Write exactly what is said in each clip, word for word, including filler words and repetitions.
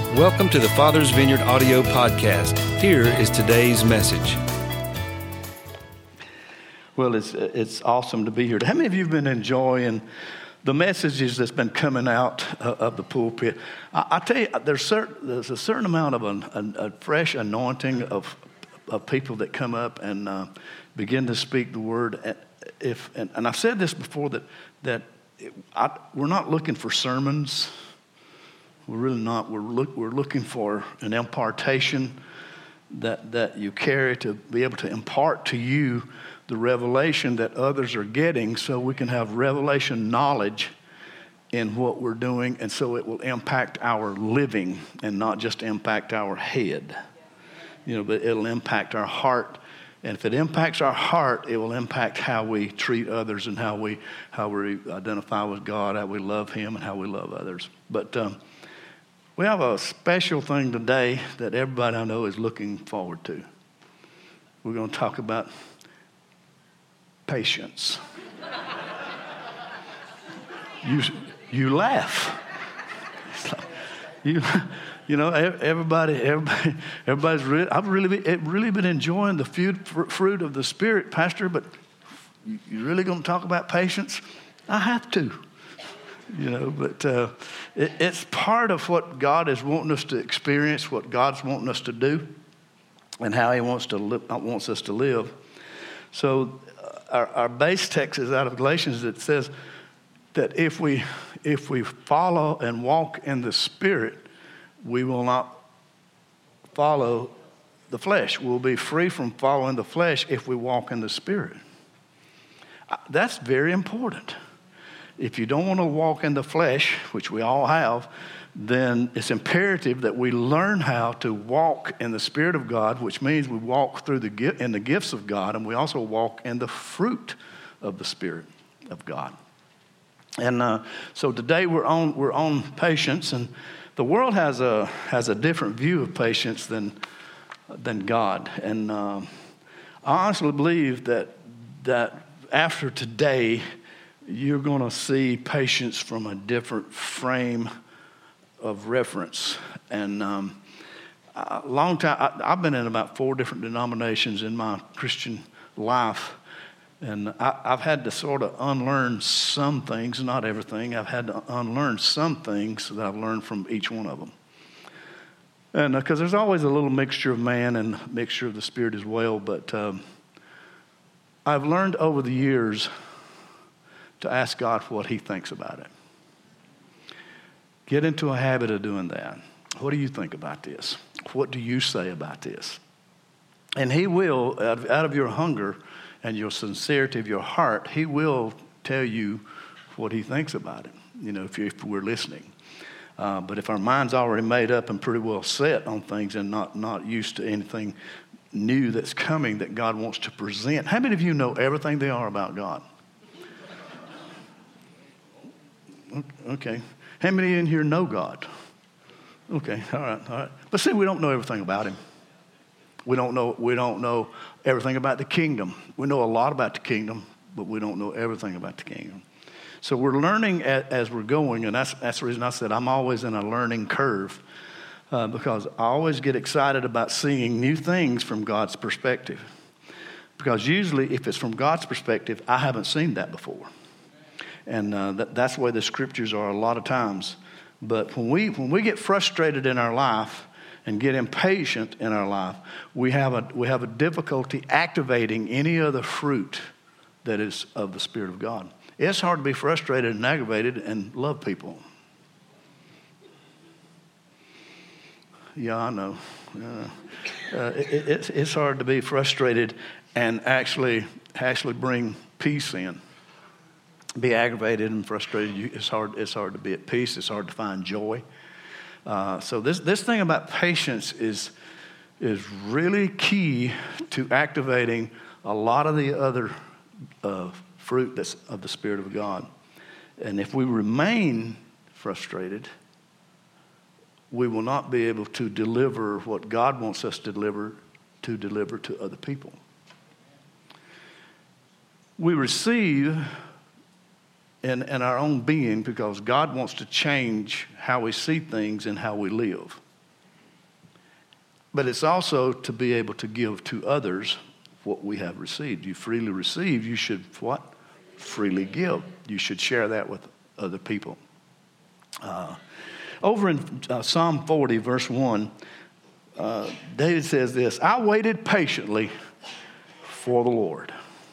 Welcome to the Father's Vineyard audio podcast. Here is today's message. Well, it's it's awesome to be here. How many of you have been enjoying the messages that's been coming out uh, of the pulpit? I, I tell you, there's certain, there's a certain amount of an, a, a fresh anointing of of people that come up and uh, begin to speak the word. And if and, and I've said this before that that it, I, we're not looking for sermons. We're really not. We're look, we're looking for an impartation that that you carry to be able to impart to you the revelation that others are getting, so we can have revelation knowledge in what we're doing, and so it will impact our living and not just impact our head. You know, but it'll impact our heart. And if it impacts our heart, it will impact how we treat others and how we how we identify with God, how we love Him, and how we love others. But um, we have a special thing today that everybody I know is looking forward to. We're going to talk about patience. you you laugh. you you know everybody everybody everybody's really I've really been, really been enjoying the fruit of the Spirit, Pastor. But you really going to talk about patience? I have to. You know, but uh, it, it's part of what God is wanting us to experience, what God's wanting us to do, and how He wants to li- wants us to live. So, uh, our, our base text is out of Galatians that says that if we if we follow and walk in the Spirit, we will not follow the flesh. We'll be free from following the flesh if we walk in the Spirit. Uh, that's very important. If you don't want to walk in the flesh, which we all have, then it's imperative that we learn how to walk in the Spirit of God, which means we walk through the in the gifts of God, and we also walk in the fruit of the Spirit of God. And uh, so today we're on we're on patience, and the world has a has a different view of patience than than God. And uh, I honestly believe that that after today, you're going to see patience from a different frame of reference. And um, a long time, I, I've been in about four different denominations in my Christian life. And I, I've had to sort of unlearn some things, not everything. I've had to unlearn some things that I've learned from each one of them. And because uh, there's always a little mixture of man and a mixture of the Spirit as well. But um, I've learned over the years to ask God what He thinks about it. Get into a habit of doing that. What do you think about this? What do you say about this? And He will, out of, out of your hunger and your sincerity of your heart, He will tell you what He thinks about it, you know, if, you, if we're listening. Uh, but if our mind's already made up and pretty well set on things and not, not used to anything new that's coming that God wants to present, how many of you know everything there are about God? Okay. How many in here know God? Okay, all right, all right. But see, we don't know everything about Him. We don't know we don't know everything about the kingdom. We know a lot about the kingdom, but we don't know everything about the kingdom. So we're learning as, as we're going, and that's that's the reason I said I'm always in a learning curve, uh, because I always get excited about seeing new things from God's perspective. Because usually, if it's from God's perspective, I haven't seen that before. And uh, that, that's the way the scriptures are a lot of times. But when we when we get frustrated in our life and get impatient in our life, we have a we have a difficulty activating any other fruit that is of the Spirit of God. It's hard to be frustrated and aggravated and love people. Yeah, I know. Uh, uh, it, it's it's hard to be frustrated and actually actually bring peace in. Be aggravated and frustrated. It's hard. It's hard to be at peace. It's hard to find joy. Uh, so this this thing about patience is is really key to activating a lot of the other uh, fruit that's of the Spirit of God. And if we remain frustrated, we will not be able to deliver what God wants us to deliver to deliver to other people. We receive in, in our own being because God wants to change how we see things and how we live. but it's also to be able to give to others what we have received. You freely receive, you should what? Freely give. You should share that with other people. Uh, over in uh, Psalm forty, verse one, uh, David says this, I waited patiently for the Lord.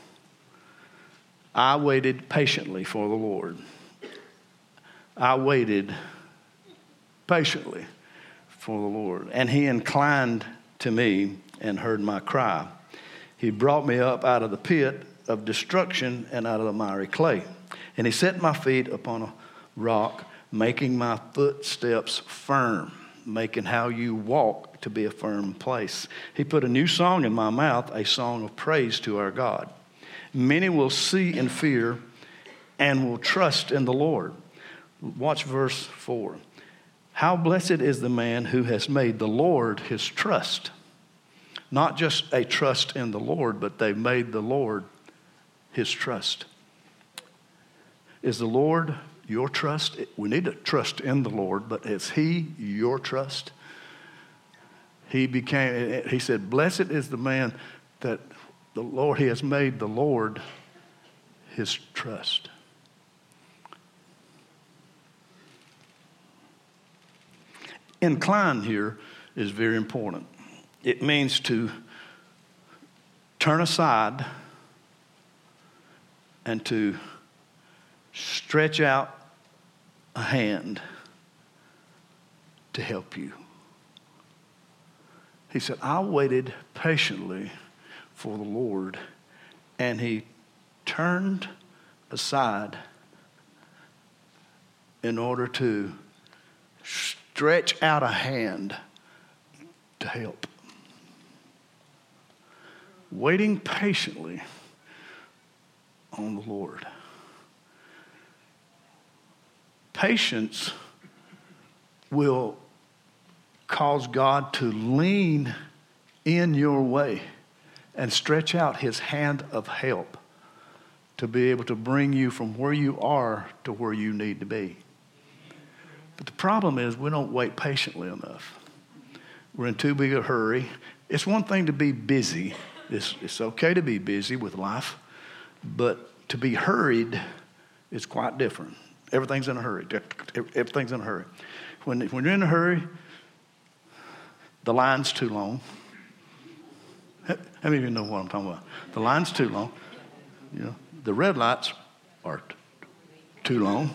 I waited patiently for the Lord. I waited patiently for the Lord. And he inclined to me and heard my cry. He brought me up out of the pit of destruction and out of the miry clay. And he set my feet upon a rock, making my footsteps firm, making how you walk to be a firm place. He put a new song in my mouth, a song of praise to our God. Many will see and fear and will trust in the Lord. Watch verse four. How blessed is the man who has made the Lord his trust. Not just a trust in the Lord, but they've made the Lord his trust. Is the Lord your trust? We need to trust in the Lord, but is he your trust? He became, he said, blessed is the man that the Lord, he has made the Lord his trust. Incline here is very important. It means to turn aside and to stretch out a hand to help you. He said, I waited patiently for the Lord, and he turned aside in order to stretch out a hand to help. Waiting patiently on the Lord. Patience will cause God to lean in your way and stretch out his hand of help to be able to bring you from where you are to where you need to be. But the problem is we don't wait patiently enough. We're in too big a hurry. It's one thing to be busy. It's, it's okay to be busy with life, but to be hurried is quite different. Everything's in a hurry. Everything's in a hurry. When, when you're in a hurry, the line's too long. How many of you know what I'm talking about? The line's too long. You know, the red lights are t- too long.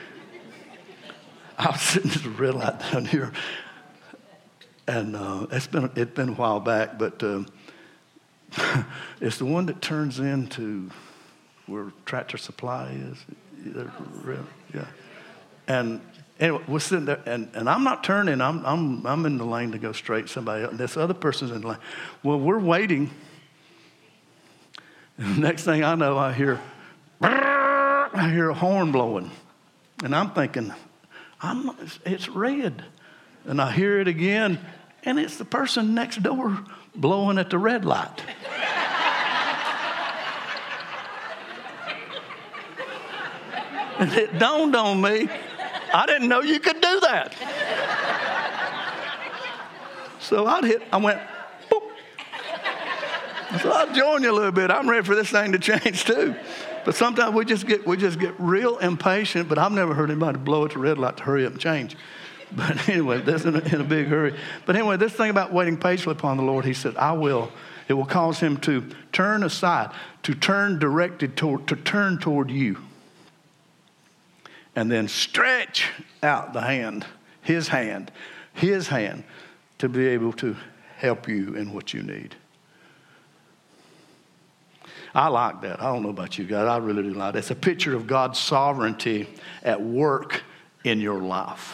I was sitting at the red light down here, and uh, it's been it's been a while back, but uh, it's the one that turns into where Tractor Supply is. Yeah, and anyway, we're sitting there, and, and I'm not turning. I'm I'm I'm in the lane to go straight to somebody else. And this other person's in the lane. Well, we're waiting. And the next thing I know, I hear I hear a horn blowing, and I'm thinking, I'm it's red, and I hear it again, and it's the person next door blowing at the red light. And it dawned on me, I didn't know you could do that. So I hit, I went, boop. So I'll join you a little bit. I'm ready for this thing to change too. But sometimes we just get we just get real impatient. But I've never heard anybody blow at the red light to hurry up and change. But anyway, that's in a, in a big hurry. But anyway, this thing about waiting patiently upon the Lord, he said, I will. It will cause him to turn aside, to turn directed toward, to turn toward you. And then stretch out the hand, his hand, his hand, to be able to help you in what you need. I like that. I don't know about you guys. I really do like that. It's a picture of God's sovereignty at work in your life.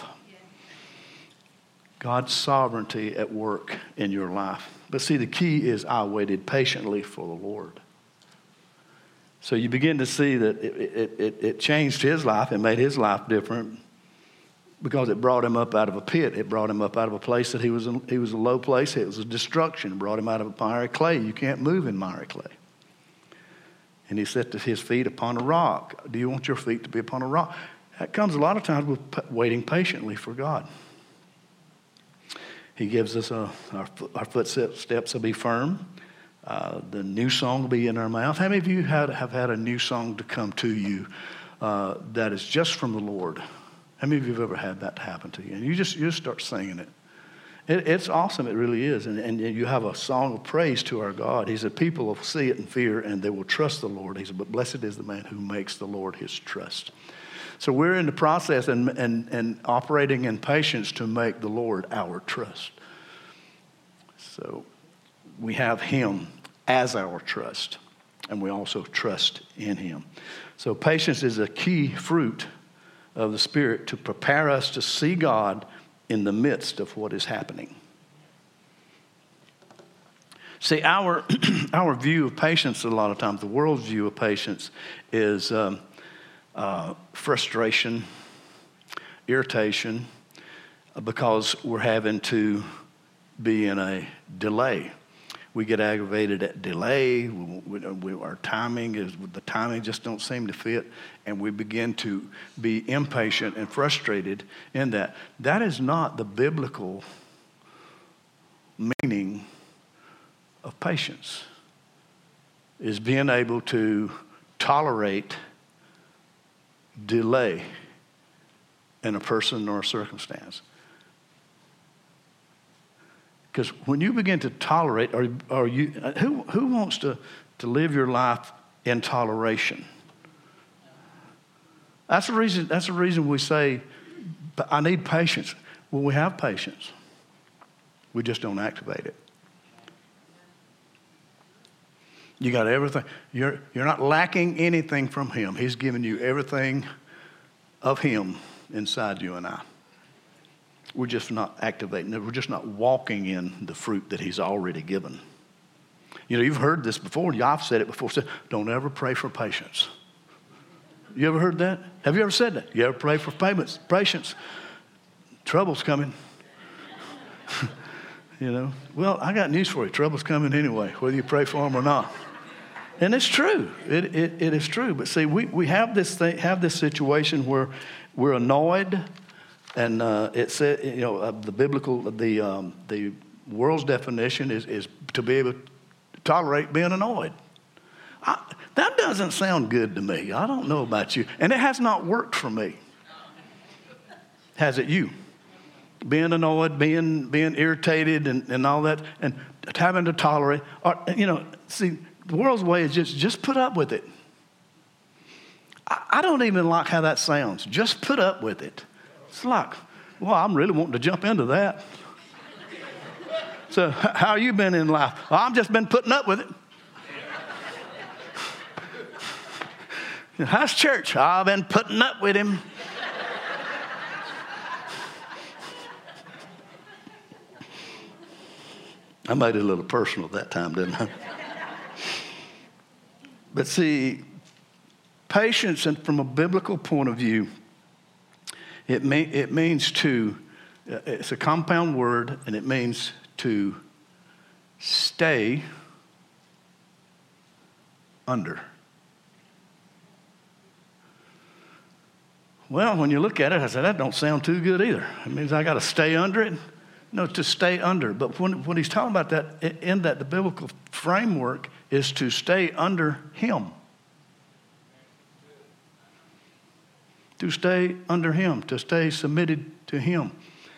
God's sovereignty at work in your life. But see, the key is I waited patiently for the Lord. So you begin to see that it, it, it, it changed his life and made his life different because it brought him up out of a pit. It brought him up out of a place that he was in, he was a low place. It was a destruction. It brought him out of a miry clay. You can't move in miry clay. And he set his feet upon a rock. Do you want your feet to be upon a rock? That comes a lot of times with waiting patiently for God. He gives us a, our, our footsteps will be firm. Uh, the new song will be in our mouth. How many of you had, have had a new song to come to you uh, that is just from the Lord? How many of you have ever had that happen to you? And you just you just start singing it. it it's awesome. It really is. And, and you have a song of praise to our God. He said, people will see it and fear, and they will trust the Lord. He said, but blessed is the man who makes the Lord his trust. So we're in the process and, and, and operating in patience to make the Lord our trust. So we have him as our trust, and we also trust in him. So patience is a key fruit of the Spirit to prepare us to see God in the midst of what is happening. See, our our view of patience, a lot of times, the world's view of patience is um, uh, frustration, irritation, because we're having to be in a delay. We get aggravated at delay. We, we, we, our timing is the timing just don't seem to fit, and we begin to be impatient and frustrated in that. That is not the biblical meaning of patience. Is being able to tolerate delay in a person or a circumstance. Because when you begin to tolerate, or, or you, who who wants to, to live your life in toleration? That's the reason. That's the reason we say, "I need patience." Well, we have patience. We just don't activate it. You got everything. You're you're not lacking anything from Him. He's given you everything of Him inside you and I. We're just not activating it. We're just not walking in the fruit that He's already given. You know, you've heard this before. I've said it before. Said, don't ever pray for patience. You ever heard that? Have you ever said that? You ever pray for patience? Patience. Trouble's coming. You know. Well, I got news for you. Trouble's coming anyway, whether you pray for them or not. And it's true. It it, it is true. But see, we, we have this thing, have this situation where we're annoyed. And uh, it said, you know, uh, the biblical, the um, the world's definition is, is to be able to tolerate being annoyed. I, that doesn't sound good to me. I don't know about you. And it has not worked for me. Has it you? Being annoyed, being being irritated and, and all that, and having to tolerate. Or, you know, see, the world's way is just, just put up with it. I, I don't even like how that sounds. Just put up with it. It's like, well, I'm really wanting to jump into that. So how you been in life? Well, I've just been putting up with it. How's church? I've been putting up with him. I made it a little personal that time, didn't I? But see, patience, and from a biblical point of view, It, may, it means to, it's a compound word, and it means to stay under. Well, when you look at it, I said, that don't sound too good either. It means I got to stay under it. No, to stay under. But when, when he's talking about that, in that the biblical framework is to stay under Him. To stay under Him, to stay submitted to Him.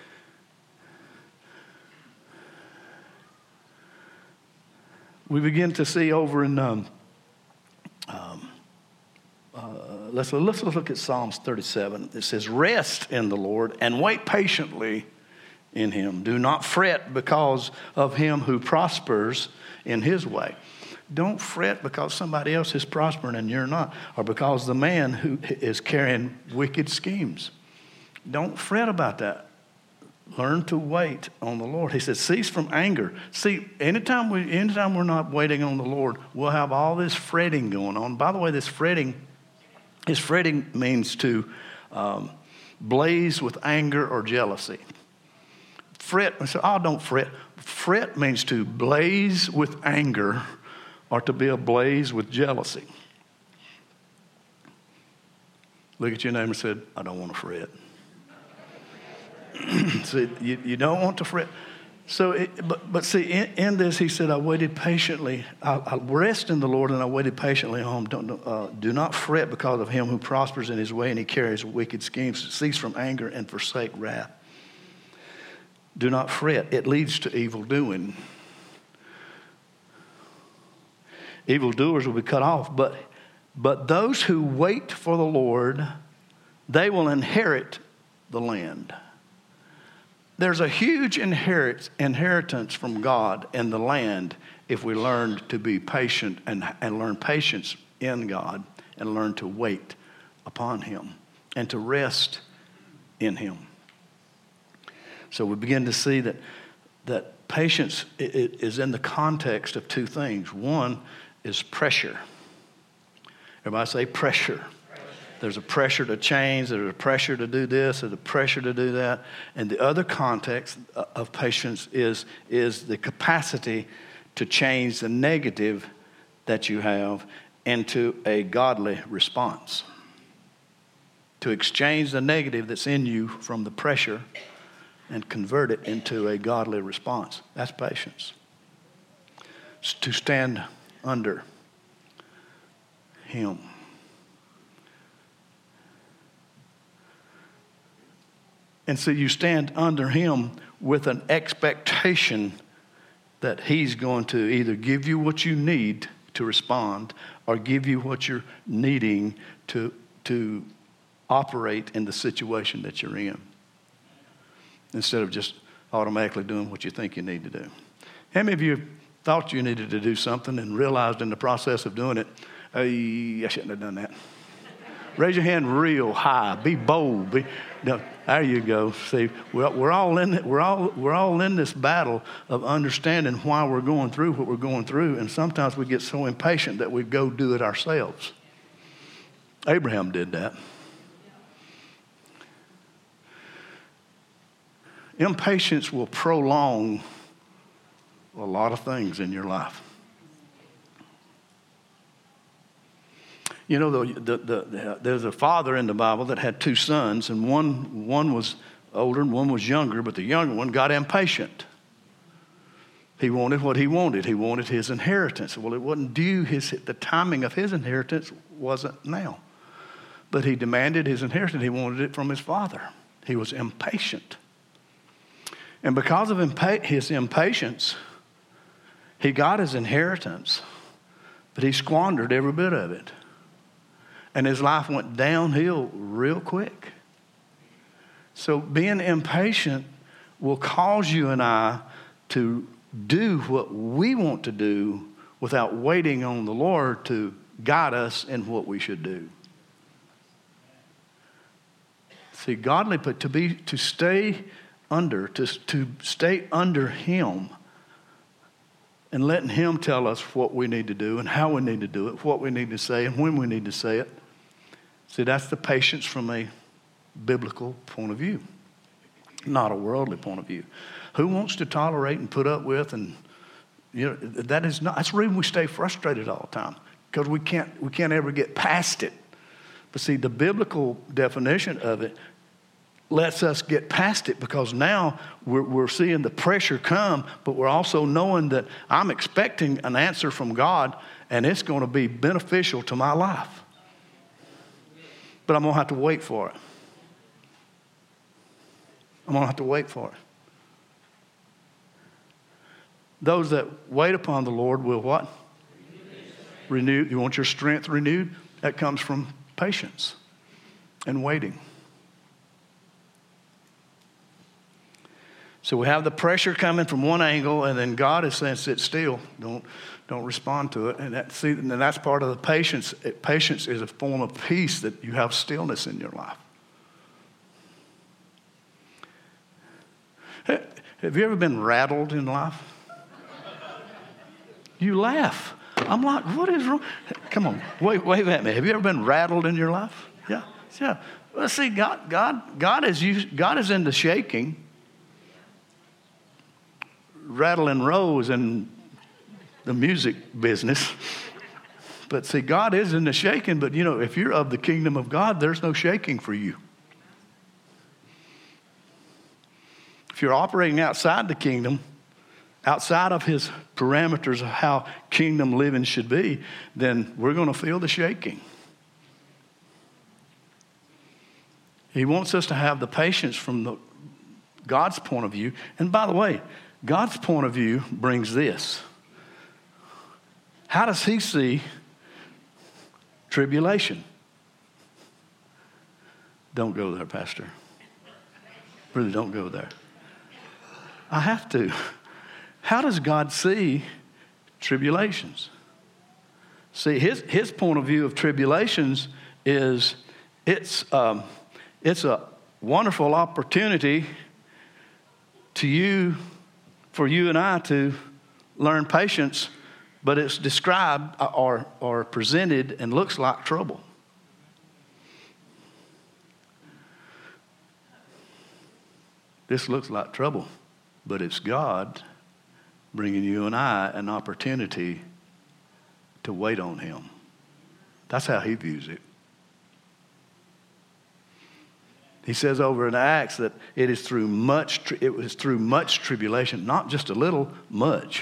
We begin to see over in, um, um, uh, let's, let's look at Psalms thirty-seven. It says, rest in the Lord and wait patiently in Him. Do not fret because of him who prospers in his way. Don't fret because somebody else is prospering and you're not, or because the man who is carrying wicked schemes. Don't fret about that. Learn to wait on the Lord. He says, cease from anger. See, anytime, we, anytime we're not waiting on the Lord, we'll have all this fretting going on. By the way, this fretting, this fretting means to um, blaze with anger or jealousy. Fret, I say, oh, don't fret. Fret means to blaze with anger or to be ablaze with jealousy. Look at your neighbor and said, I don't want to fret. See, you, you don't want to fret. So, it, but, but see, in, in this, he said, I waited patiently. I, I rest in the Lord, and I waited patiently home. Don't, uh, do not fret because of him who prospers in his way, and he carries wicked schemes. Cease from anger and forsake wrath. Do not fret. It leads to evil doing. Evildoers will be cut off. But, but those who wait for the Lord, they will inherit the land. There's a huge inherit, inheritance from God in the land if we learn to be patient and, and learn patience in God and learn to wait upon him and to rest in him. So we begin to see that, that patience is in the context of two things. One is pressure. Everybody say pressure. There's a pressure to change. There's a pressure to do this. There's a pressure to do that. And the other context of patience is, is the capacity to change the negative that you have into a godly response. To exchange the negative that's in you from the pressure and convert it into a godly response. That's patience. It's to stand under him. And so you stand under him with an expectation that he's going to either give you what you need to respond or give you what you're needing to, to operate in the situation that you're in, instead of just automatically doing what you think you need to do. How many of you thought you needed to do something and realized in the process of doing it, hey, I shouldn't have done that? Raise your hand real high. Be bold. Be, no, there you go. See, we're, we're all in it. We're all we're all in this battle of understanding why we're going through what we're going through, and sometimes we get so impatient that we go do it ourselves. Abraham did that. Impatience will prolong a lot of things in your life. You know, the, the, the, there's a father in the Bible that had two sons, and one, one was older and one was younger, but the younger one got impatient. He wanted what he wanted. He wanted his inheritance. Well, it wasn't due. His, the timing of his inheritance wasn't now. But he demanded his inheritance. He wanted it from his father. He was impatient. And because of impa- his impatience, he got his inheritance, but he squandered every bit of it. And his life went downhill real quick. So being impatient will cause you and I to do what we want to do without waiting on the Lord to guide us in what we should do. See, godly, but to be to stay under, to, to stay under him and letting him tell us what we need to do and how we need to do it, what we need to say and when we need to say it. See, that's the patience from a biblical point of view, not a worldly point of view. Who wants to tolerate and put up with, and you know, that is not, that's the reason we stay frustrated all the time, because we can't, we can't ever get past it. But see, the biblical definition of it lets us get past it, because now we're, we're seeing the pressure come, but we're also knowing that I'm expecting an answer from God, and it's going to be beneficial to my life. But I'm going to have to wait for it. I'm going to have to wait for it. Those that wait upon the Lord will what? Renew. You want your strength renewed? That comes from patience and waiting. So we have the pressure coming from one angle, and then God is saying, sit still. Don't, don't respond to it. And, that, see, and that's part of the patience. It, patience is a form of peace, that you have stillness in your life. Hey, have you ever been rattled in life? You laugh. I'm like, what is wrong? Come on, wait, wait at me. Have you ever been rattled in your life? Yeah, yeah. Well, see, God, God, God is used, God is into shaking. Rattle and roll is in the music business. But see, God is in the shaking, but you know, if you're of the kingdom of God, there's no shaking for you. If you're operating outside the kingdom, outside of his parameters of how kingdom living should be, then we're going to feel the shaking. He wants us to have the patience from the, God's point of view. And by the way, God's point of view brings this. How does he see tribulation? Don't go there, Pastor. Really, don't go there. I have to. How does God see tribulations? See, his, his point of view of tribulations is it's, um, it's a wonderful opportunity to you, for you and I to learn patience, but it's described or, or presented and looks like trouble. This looks like trouble, but it's God bringing you and I an opportunity to wait on him. That's how he views it. He says over in Acts that it is through much, it was through much tribulation, not just a little, much.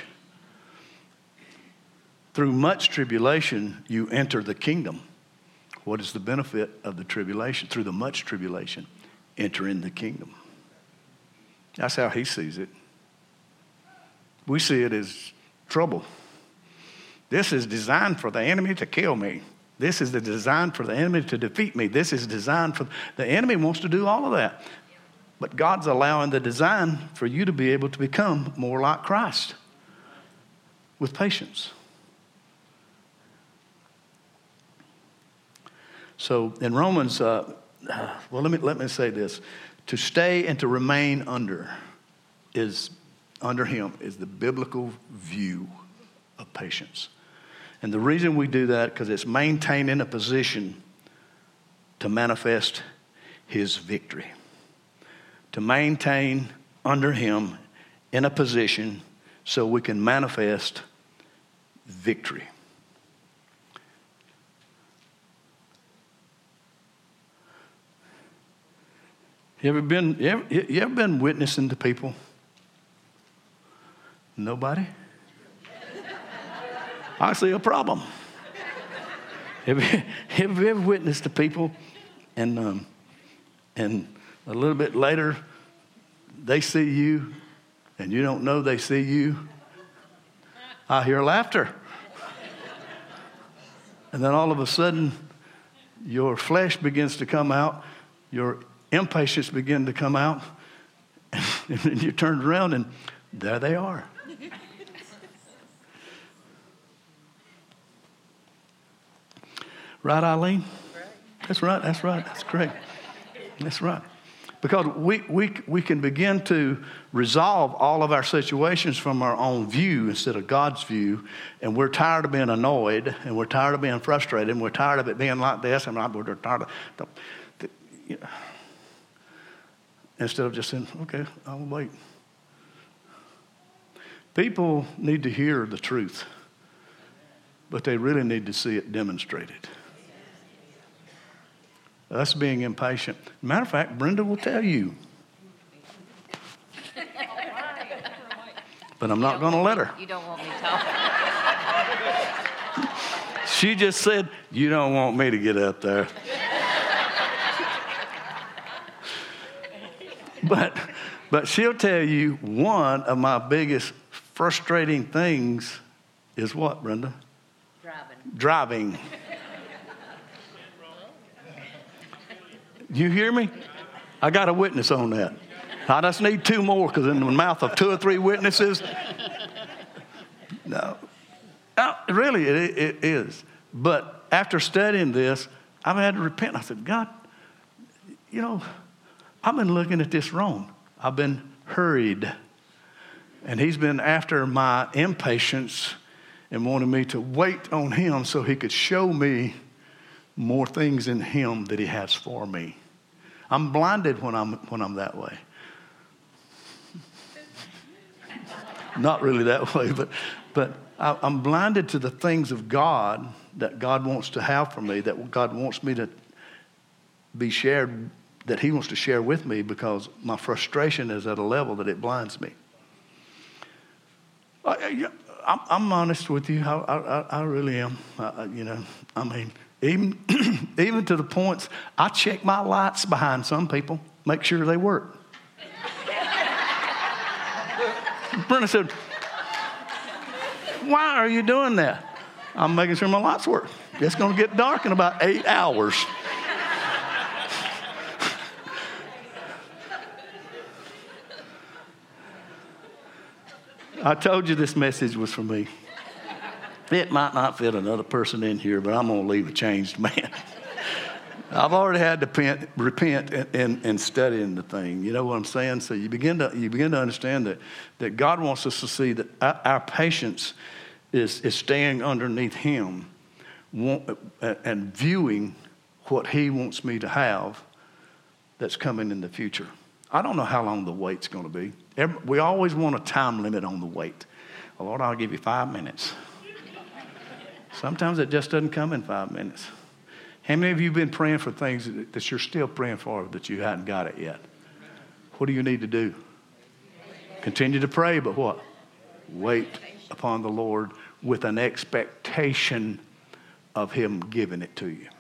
Through much tribulation, you enter the kingdom. What is the benefit of the tribulation? Through the much tribulation, enter in the kingdom. That's how he sees it. We see it as trouble. This is designed for the enemy to kill me. This is the design for the enemy to defeat me. This is designed for, the enemy wants to do all of that. But God's allowing the design for you to be able to become more like Christ with patience. So in Romans, uh, well, let me, let me say this. To stay and to remain under is, under him, is the biblical view of patience. And the reason we do that, because it's maintaining a position to manifest his victory. To maintain under him in a position so we can manifest victory. You ever been, you ever, you ever been witnessing to people? Nobody? I see a problem. Have you, have you ever witnessed to people and um, and a little bit later they see you and you don't know they see you? I hear laughter. And then all of a sudden your flesh begins to come out, your impatience begins to come out, and then you turn around and there they are. Right, Eileen? That's right, that's right, that's correct. That's right. Because we, we, we can begin to resolve all of our situations from our own view instead of God's view, and we're tired of being annoyed, and we're tired of being frustrated, and we're tired of it being like this, and we're tired of the, the, you know, instead of just saying, okay, I'll wait. People need to hear the truth, but they really need to see it demonstrated. Us being impatient. Matter of fact, Brenda will tell you. But I'm not going to let her. You don't want me to tell. She just said, you don't want me to get up there. But, but she'll tell you one of my biggest frustrating things is what, Brenda? Driving. Driving. You hear me? I got a witness on that. I just need two more because in the mouth of two or three witnesses. No, no really it, it is. But after studying this, I've had to repent. I said, God, you know, I've been looking at this wrong. I've been hurried. And he's been after my impatience and wanted me to wait on him so he could show me more things in him that he has for me. I'm blinded when I'm when I'm that way. Not really that way, but but I, I'm blinded to the things of God that God wants to have for me, that God wants me to be shared, that he wants to share with me, because my frustration is at a level that it blinds me. I, yeah, I'm, I'm honest with you. I, I, I really am. I, you know, I mean, even even to the points I check my lights behind some people, make sure they work. Brenda said, "Why are you doing that?" I'm making sure my lights work. It's going to get dark in about eight hours. I told you this message was for me. It might not fit another person in here, but I'm going to leave a changed man. I've already had to repent, repent in, in, in studying the thing. You know what I'm saying? So you begin to you begin to understand that, that God wants us to see that our, our patience is, is staying underneath Him want, and viewing what He wants me to have that's coming in the future. I don't know how long the wait's going to be. Every, we always want a time limit on the wait. Well, Lord, I'll give you five minutes. Sometimes it just doesn't come in five minutes. How many of you have been praying for things that, that you're still praying for that you hadn't got it yet? What do you need to do? Continue to pray, but what? Wait upon the Lord with an expectation of Him giving it to you.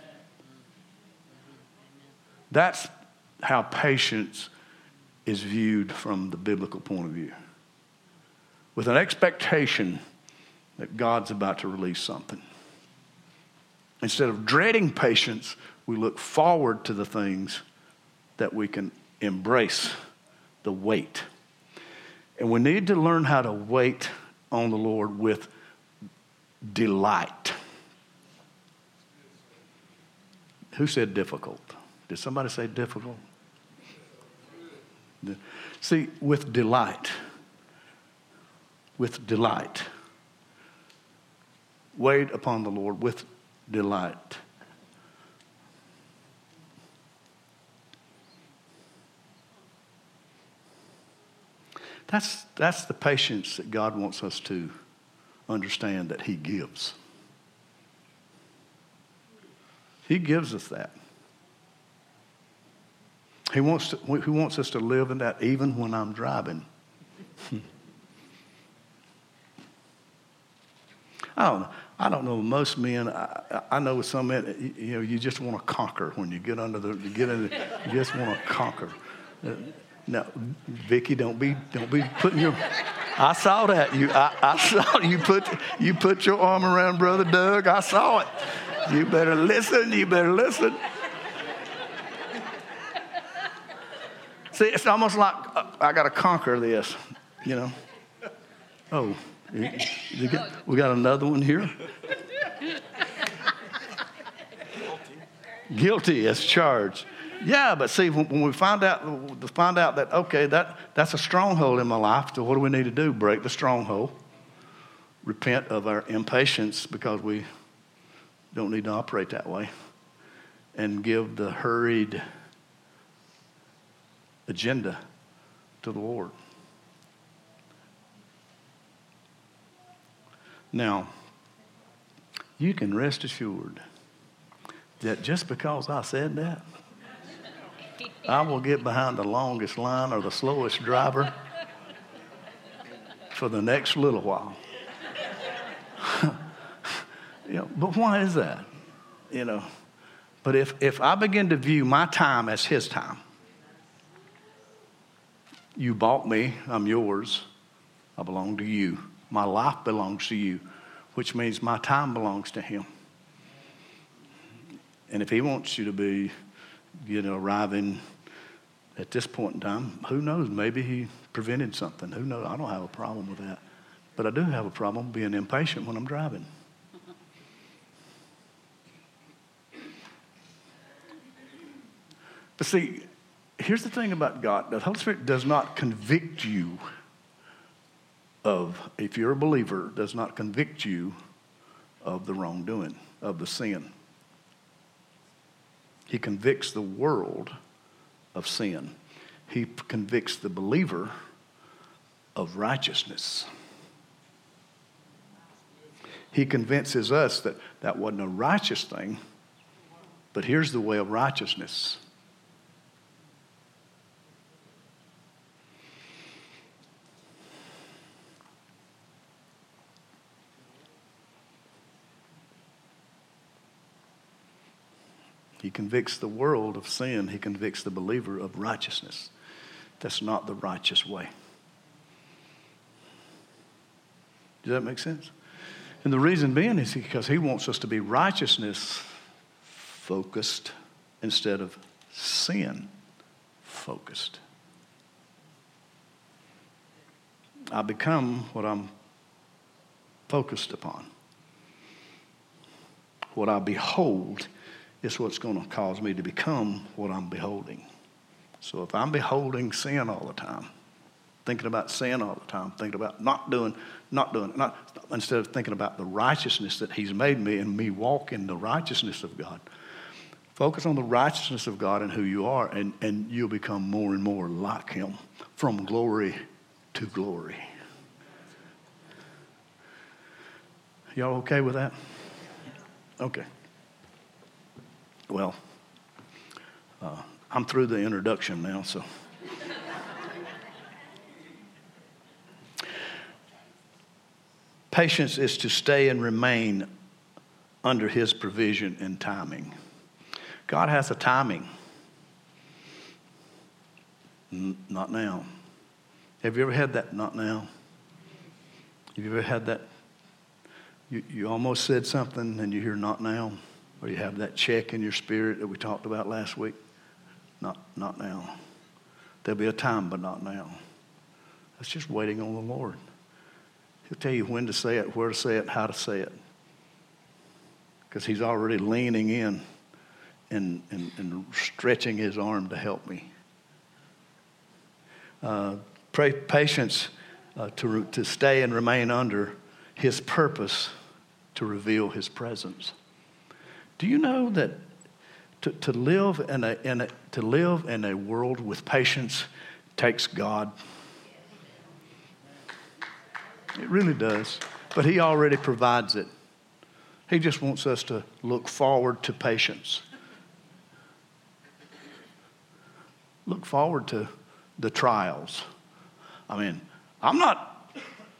That's how patience is viewed from the biblical point of view. With an expectation that God's about to release something. Instead of dreading patience, we look forward to the things that we can embrace, the wait. And we need to learn how to wait on the Lord with delight. Who said difficult? Did somebody say difficult? See, with delight, with delight, wait upon the Lord with delight. That's, that's the patience that God wants us to understand that He gives. He gives us that. He wants to, he wants us to live in that even when I'm driving. I don't know. I don't know. Most men, I, I know with some men, you know, you just want to conquer when you get under the, you get in the, you just want to conquer. Uh, now, Vicky, don't be, don't be putting your. I saw that. You, I, I saw you put, you put your arm around Brother Doug. I saw it. You better listen. You better listen. See, it's almost like uh, I got to conquer this, you know. Oh, you, you get, we got another one here. Guilty as charged. Yeah, but see, when, when we find out, find out that okay, that that's a stronghold in my life. So what do we need to do? Break the stronghold. Repent of our impatience because we don't need to operate that way, and give the hurried agenda to the Lord. Now, you can rest assured that just because I said that, I will get behind the longest line or the slowest driver for the next little while. You know, but why is that? You know, but if, if I begin to view my time as His time, you bought me, I'm yours, I belong to you. My life belongs to you, which means my time belongs to Him. And if He wants you to be, you know, arriving at this point in time, who knows? Maybe He prevented something. Who knows? I don't have a problem with that. But I do have a problem being impatient when I'm driving. But see, here's the thing about God. The Holy Spirit does not convict you of, if you're a believer, does not convict you of the wrongdoing, of the sin. He convicts the world of sin. He convicts the believer of righteousness. He convinces us that that wasn't a righteous thing, but here's the way of righteousness. He convicts the world of sin. He convicts the believer of righteousness. That's not the righteous way. Does that make sense? And the reason being is because he wants us to be righteousness focused instead of sin focused. I become what I'm focused upon. What I behold is what's going to cause me to become what I'm beholding. So if I'm beholding sin all the time, thinking about sin all the time, thinking about not doing, not doing, not instead of thinking about the righteousness that he's made me and me walk in the righteousness of God, focus on the righteousness of God and who you are, and, and you'll become more and more like him from glory to glory. Y'all okay with that? Okay. Well, uh, I'm through the introduction now, so. Patience is to stay and remain under his provision and timing. God has a timing. N- not now. Have you ever had that not now? Have you ever had that? You, you almost said something and you hear not now? Or you have that check in your spirit that we talked about last week? Not, not now. There'll be a time, but not now. That's just waiting on the Lord. He'll tell you when to say it, where to say it, how to say it. Because he's already leaning in and, and, and stretching his arm to help me. Uh, pray patience uh, to, to stay and remain under his purpose to reveal his presence. Do you know that to, to live in a, in a to live in a world with patience takes God? It really does. But he already provides it. He just wants us to look forward to patience. Look forward to the trials. I mean, I'm not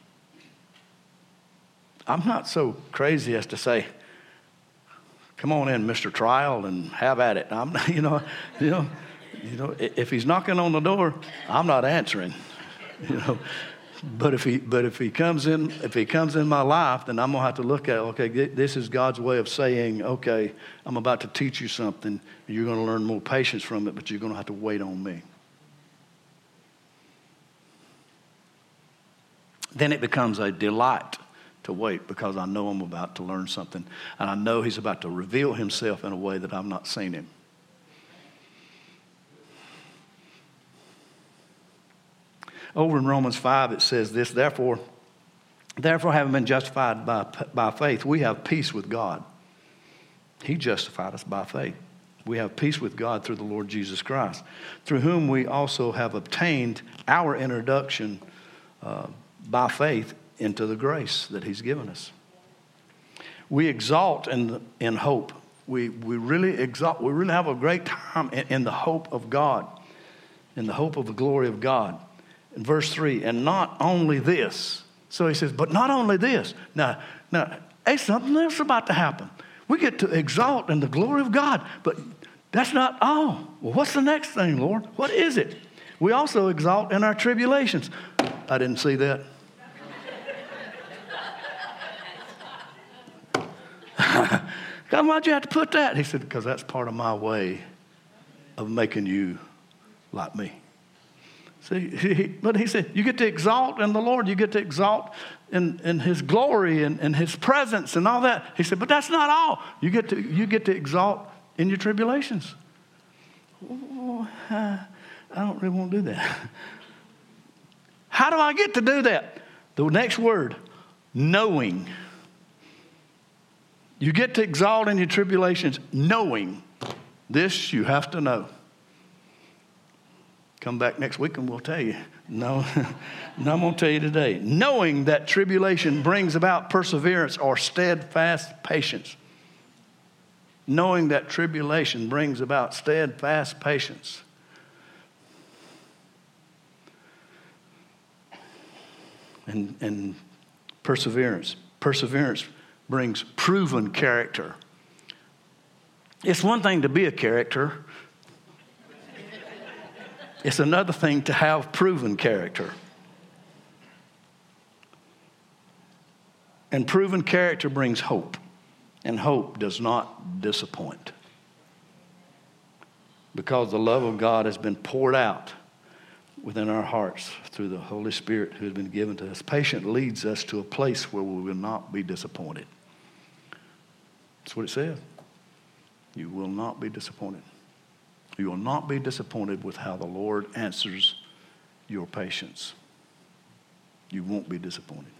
I'm not so crazy as to say, come on in, Mister Trial, and have at it. I'm, you know, you know, you know. If he's knocking on the door, I'm not answering. You know, but if he, but if he comes in, if he comes in my life, then I'm gonna have to look at, okay, this is God's way of saying, okay, I'm about to teach you something, and you're gonna learn more patience from it, but you're gonna have to wait on me. Then it becomes a delight to wait because I know I'm about to learn something. And I know he's about to reveal himself in a way that I've not seen him. Over in Romans five, it says this, therefore, therefore having been justified by, by faith, we have peace with God. He justified us by faith. We have peace with God through the Lord Jesus Christ, through whom we also have obtained our introduction uh, by faith into the grace that he's given us. We exalt in, in hope. We, we really exalt, we really have a great time in, in the hope of God, in the hope of the glory of God. In verse three, and not only this. So he says, but not only this. Now, now, there's something else about to happen. We get to exalt in the glory of God, but that's not all. Well, what's the next thing, Lord? What is it? We also exalt in our tribulations. I didn't see that. God, why'd you have to put that? He said, because that's part of my way of making you like me. See, he, but he said, you get to exalt in the Lord. You get to exalt in, in his glory and, and his presence and all that. He said, but that's not all. You get to, you get to exalt in your tribulations. Oh, I don't really want to do that. How do I get to do that? The next word, knowing. You get to exalt in your tribulations, knowing. This you have to know. Come back next week and we'll tell you. No, no, I'm going to tell you today. Knowing that tribulation brings about perseverance or steadfast patience. Knowing that tribulation brings about steadfast patience. And, and perseverance. Perseverance brings proven character. It's one thing to be a character. It's another thing to have proven character. And proven character brings hope. And hope does not disappoint. Because the love of God has been poured out within our hearts through the Holy Spirit who has been given to us. Patience leads us to a place where we will not be disappointed. That's what it says. You will not be disappointed. You will not be disappointed with how the Lord answers your patience. You won't be disappointed.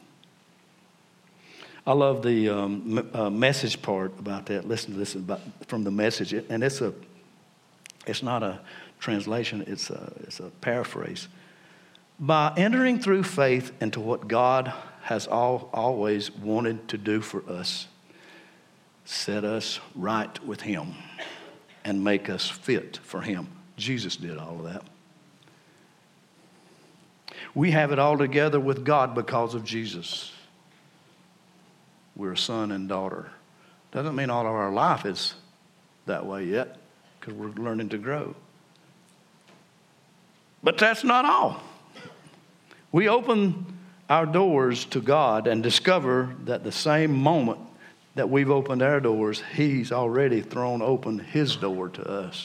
I love the um, uh, message part about that. Listen to this about, from the Message, and it's a, it's not a translation. It's a, it's a paraphrase. By entering through faith into what God has all, always wanted to do for us, set us right with Him and make us fit for Him. Jesus did all of that. We have it all together with God because of Jesus. We're a son and daughter. Doesn't mean all of our life is that way yet, because we're learning to grow. But that's not all. We open our doors to God and discover that the same moment that we've opened our doors, He's already thrown open His door to us.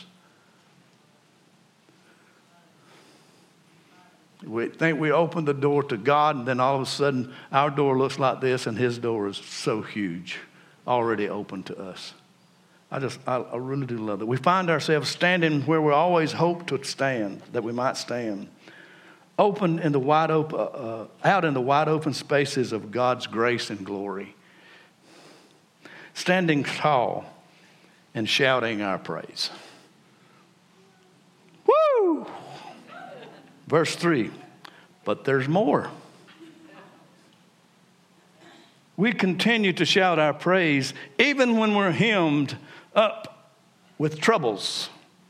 We think we opened the door to God, and then all of a sudden our door looks like this, and His door is so huge, already open to us. I just, I, I really do love that. We find ourselves standing where we always hoped to stand, that we might stand. Open in the wide open, uh, out in the wide open spaces of God's grace and glory. Standing tall and shouting our praise. Woo! Verse three, but there's more. We continue to shout our praise even when we're hemmed up with troubles,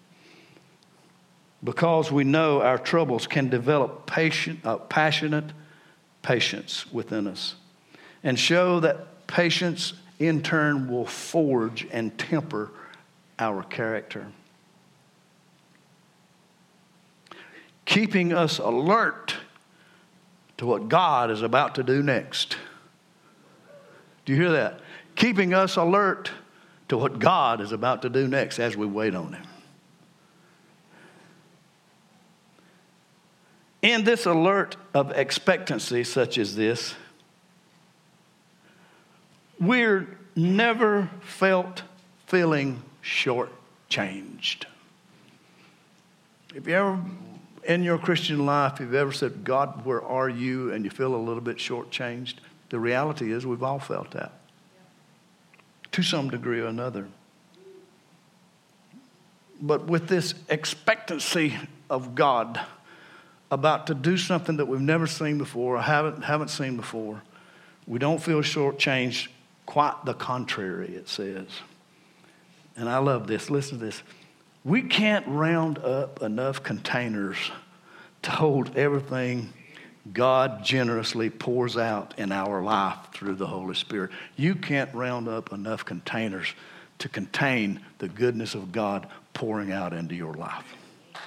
because we know our troubles can develop patient, uh, passionate patience within us and show that patience in turn will forge and temper our character, keeping us alert to what God is about to do next. Do you hear that? Keeping us alert to what God is about to do next as we wait on Him. In this alert of expectancy such as this, we're never felt feeling shortchanged. If you ever, in your Christian life, if you've ever said, God, where are you? And you feel a little bit shortchanged, the reality is we've all felt that to some degree or another. But with this expectancy of God about to do something that we've never seen before, or haven't, haven't seen before, we don't feel shortchanged. Quite the contrary, it says. And I love this. Listen to this. We can't round up enough containers to hold everything God generously pours out in our life through the Holy Spirit. You can't round up enough containers to contain the goodness of God pouring out into your life.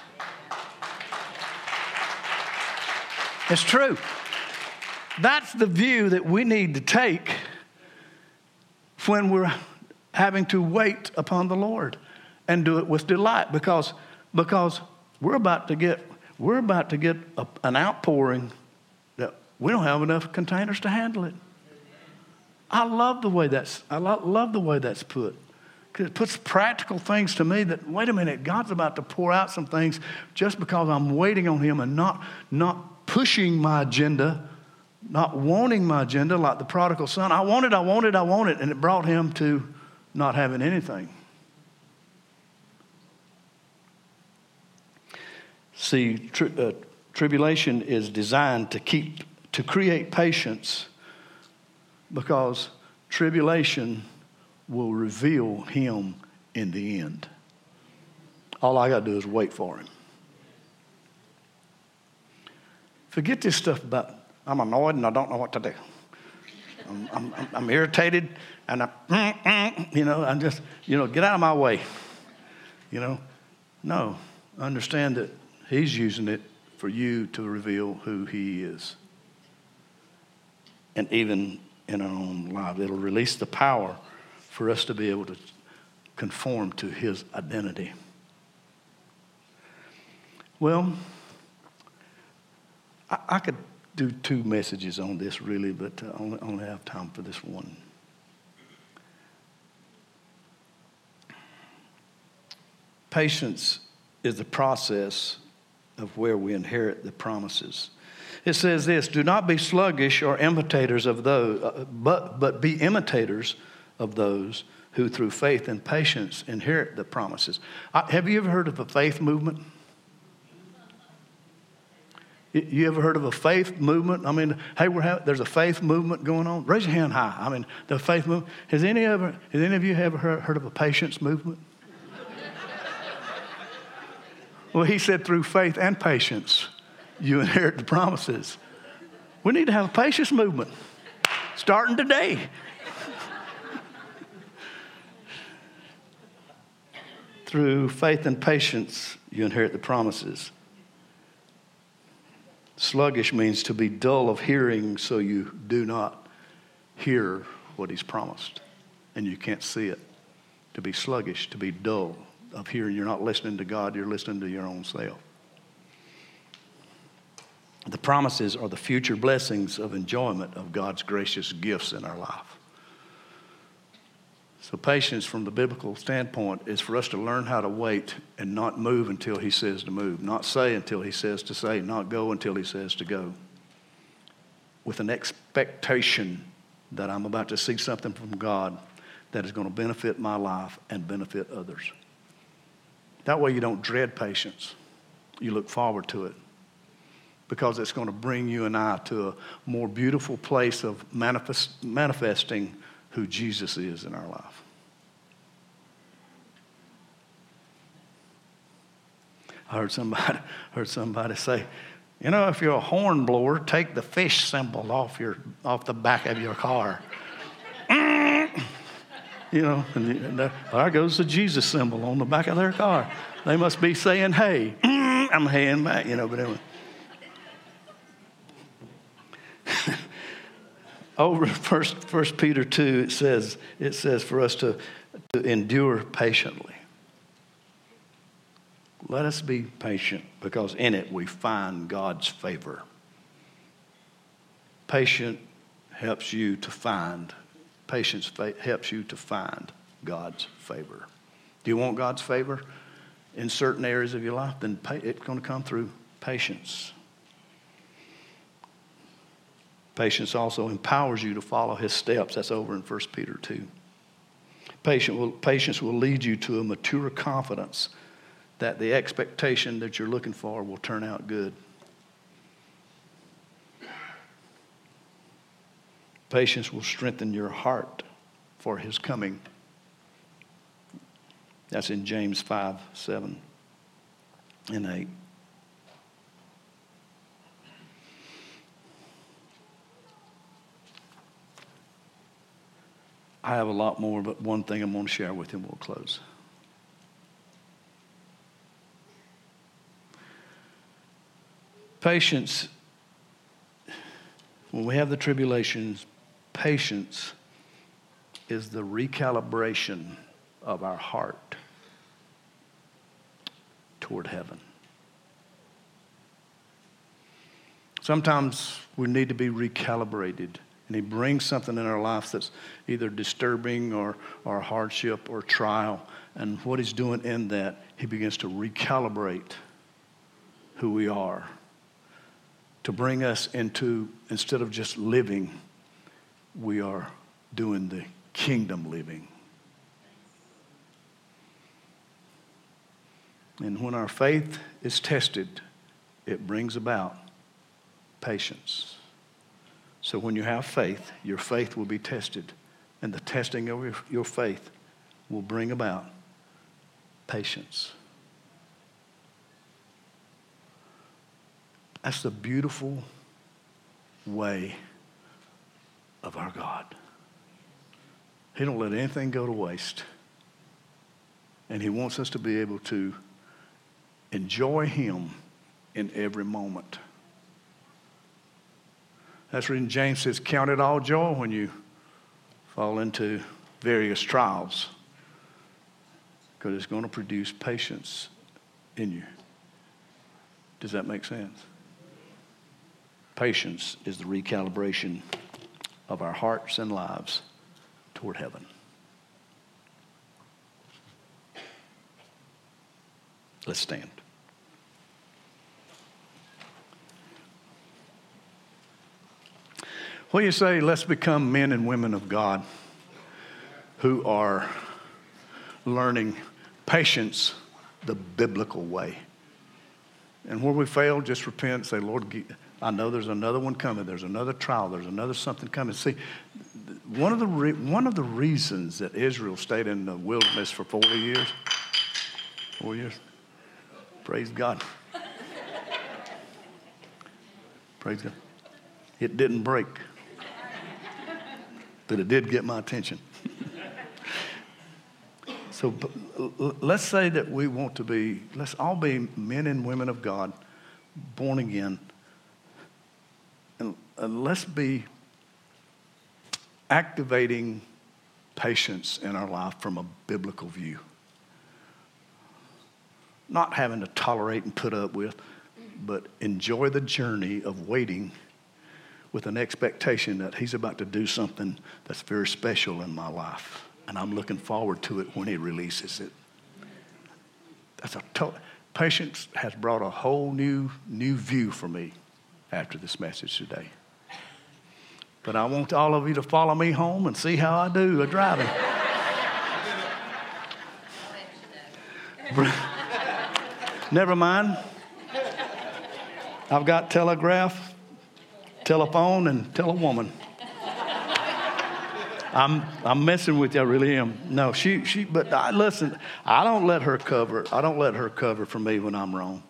It's true. That's the view that we need to take when we're having to wait upon the Lord and do it with delight, because, because we're about to get we're about to get a, an outpouring that we don't have enough containers to handle it. I love the way that's I lo- love the way that's put, because it puts practical things to me that, wait a minute, God's about to pour out some things just because I'm waiting on Him and not not pushing my agenda. Not wanting my agenda like the prodigal son. I wanted, I wanted, I wanted, and it brought him to not having anything. See, tri- uh, tribulation is designed to keep, to create patience, because tribulation will reveal Him in the end. All I got to do is wait for Him. Forget this stuff about, I'm annoyed and I don't know what to do. I'm, I'm, I'm irritated, and I, you know, I'm just, you know, get out of my way. You know, no, understand that he's using it for you to reveal who he is. And even in our own lives, it'll release the power for us to be able to conform to his identity. Well, I, I could do two messages on this really, but I only, only have time for this one. Patience is the process of where we inherit the promises. It says this, do not be sluggish or imitators of those, uh, but, but be imitators of those who through faith and patience inherit the promises. Uh, have you ever heard of a faith movement? You ever heard of a faith movement? I mean, hey, we're having, there's a faith movement going on. Raise your hand high. I mean, the faith movement. Has any ever, has any of you ever heard, heard of a patience movement? Well, he said through faith and patience, you inherit the promises. We need to have a patience movement starting today. Through faith and patience, you inherit the promises. Sluggish means to be dull of hearing, so you do not hear what he's promised, and you can't see it. To be sluggish, to be dull of hearing. You're not listening to God, you're listening to your own self. The promises are the future blessings of enjoyment of God's gracious gifts in our life. So patience from the biblical standpoint is for us to learn how to wait and not move until he says to move, not say until he says to say, not go until he says to go, with an expectation that I'm about to see something from God that is going to benefit my life and benefit others. That way you don't dread patience. You look forward to it, because it's going to bring you and I to a more beautiful place of manifest, manifesting who Jesus is in our life. I heard somebody, heard somebody say, you know, if you're a horn blower, take the fish symbol off your off the back of your car. You know, and there goes the Jesus symbol on the back of their car. They must be saying, hey, I'm haying back, you know, but anyway. Over First First Peter two, it says it says for us to, to endure patiently. Let us be patient, because in it we find God's favor. Patient helps you to find. Patience fa- helps you to find God's favor. Do you want God's favor in certain areas of your life? Then pa- it's going to come through patience. Patience also empowers you to follow his steps. That's over in First Peter two. Patience will, patience will lead you to a mature confidence that the expectation that you're looking for will turn out good. Patience will strengthen your heart for his coming. That's in James five, seven, and eight. I have a lot more, but one thing I'm going to share with you and we'll close. Patience, when we have the tribulations, patience is the recalibration of our heart toward heaven. Sometimes we need to be recalibrated. And he brings something in our life that's either disturbing or, or hardship or trial. And what he's doing in that, he begins to recalibrate who we are, to bring us into, instead of just living, we are doing the kingdom living. And when our faith is tested, it brings about patience. So when you have faith, your faith will be tested. And the testing of your, your faith will bring about patience. That's the beautiful way of our God. He don't let anything go to waste. And he wants us to be able to enjoy him in every moment. That's the reason James says, count it all joy when you fall into various trials, because it's going to produce patience in you. Does that make sense? Patience is the recalibration of our hearts and lives toward heaven. Let's stand. What do you say, let's become men and women of God who are learning patience the biblical way. And where we fail, just repent and say, Lord, I know there's another one coming. There's another trial. There's another something coming. See, one of the re- one of the reasons that Israel stayed in the wilderness for forty years, four years, praise God. Praise God. It didn't break, but it did get my attention. So let's say that we want to be, let's all be men and women of God, born again. And, and let's be activating patience in our life from a biblical view. Not having to tolerate and put up with, but enjoy the journey of waiting with an expectation that he's about to do something that's very special in my life. And I'm looking forward to it when he releases it. That's a to- patience has brought a whole new new view for me after this message today. But I want all of you to follow me home and see how I do a driving. Never mind. I've got telegraph, telephone, and telewoman. I'm I'm messing with you, I really am. No, she she. But I, listen, I don't let her cover. I don't let her cover for me when I'm wrong.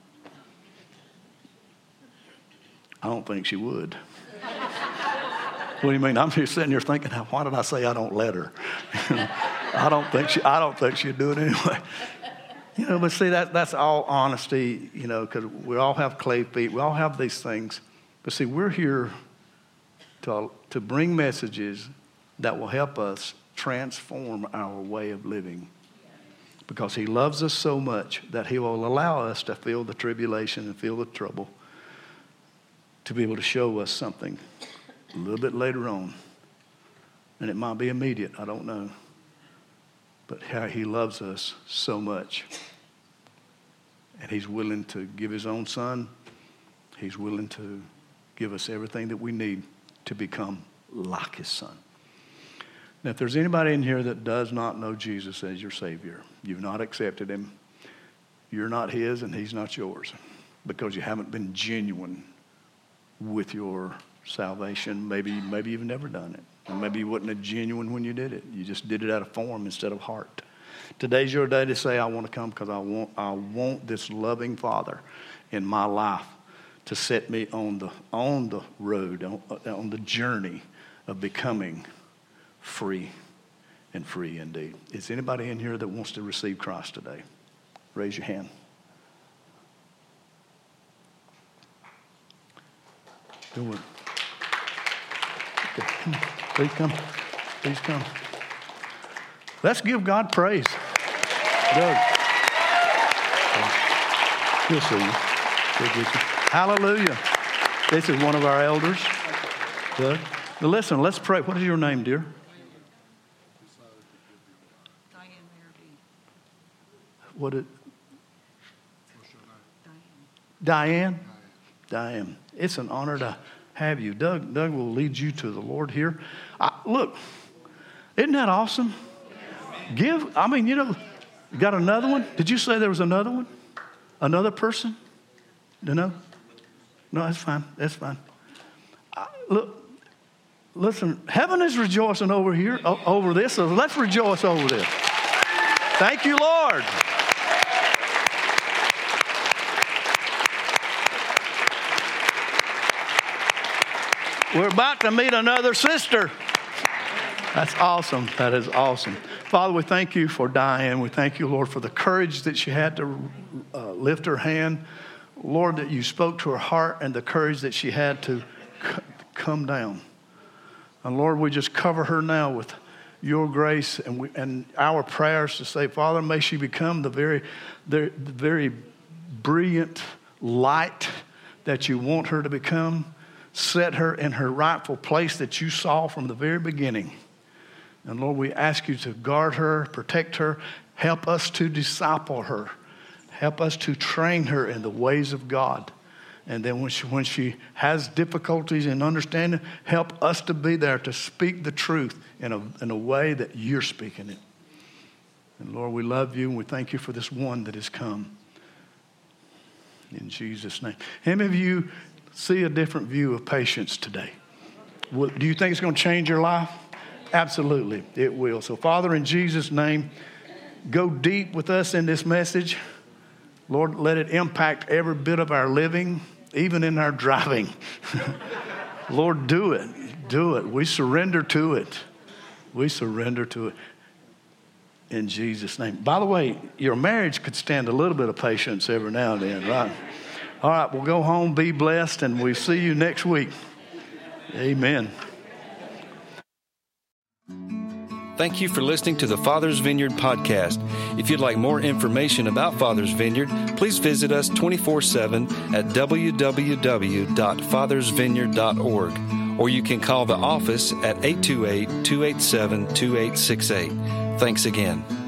I don't think she would. What do you mean? I'm just sitting here thinking, why did I say I don't let her? I don't think she. I don't think she'd do it anyway. You know, but see, that that's all honesty. You know, because we all have clay feet. We all have these things. But see, we're here to to bring messages that will help us transform our way of living. Because he loves us so much that he will allow us to feel the tribulation and feel the trouble to be able to show us something a little bit later on. And it might be immediate, I don't know. But how he loves us so much. And he's willing to give his own son. He's willing to give us everything that we need to become like his son. Now, if there's anybody in here that does not know Jesus as your Savior, you've not accepted him, you're not his and he's not yours because you haven't been genuine with your salvation. Maybe, maybe you've never done it. And maybe you wasn't a genuine when you did it. You just did it out of form instead of heart. Today's your day to say, I want to come because I want, I want this loving Father in my life to set me on the, on the road, on, on the journey of becoming free and free indeed. Is anybody in here that wants to receive Christ today? Raise your hand. Do it. Okay, come on. Please come. Please come. Let's give God praise. Doug. He'll see you. He'll get you. Hallelujah. This is one of our elders. Doug. Now listen, let's pray. What is your name, dear? What it? Diane? Diane. It's an honor to have you. Doug, Doug will lead you to the Lord here. I, look, isn't that awesome? Give, I mean, you know, you got another one? Did you say there was another one? Another person? No, no? No, that's fine. That's fine. I, look, listen, heaven is rejoicing over here, over this, so let's rejoice over this. Thank you, Lord. We're about to meet another sister. That's awesome. That is awesome. Father, we thank you for Diane. We thank you, Lord, for the courage that she had to uh, lift her hand. Lord, that you spoke to her heart and the courage that she had to c- come down. And Lord, we just cover her now with your grace and, we, and our prayers to say, Father, may she become the very, the, the very brilliant light that you want her to become. Set her in her rightful place that you saw from the very beginning. And Lord, we ask you to guard her, protect her, help us to disciple her, help us to train her in the ways of God. And then when she, when she has difficulties in understanding, help us to be there to speak the truth in a, in a way that you're speaking it. And Lord, we love you and we thank you for this one that has come. In Jesus' name. How many of you see a different view of patience today? Do you think it's going to change your life? Absolutely, it will. So, Father, in Jesus' name, go deep with us in this message. Lord, let it impact every bit of our living, even in our driving. Lord, do it. Do it. We surrender to it. We surrender to it. In Jesus' name. By the way, your marriage could stand a little bit of patience every now and then, right? All right, we'll go home, be blessed, and we'll see you next week. Amen. Thank you for listening to the Father's Vineyard podcast. If you'd like more information about Father's Vineyard, please visit us twenty-four seven at w w w dot fathers vineyard dot org, or you can call the office at eight two eight, two eight seven, two eight six eight. Thanks again.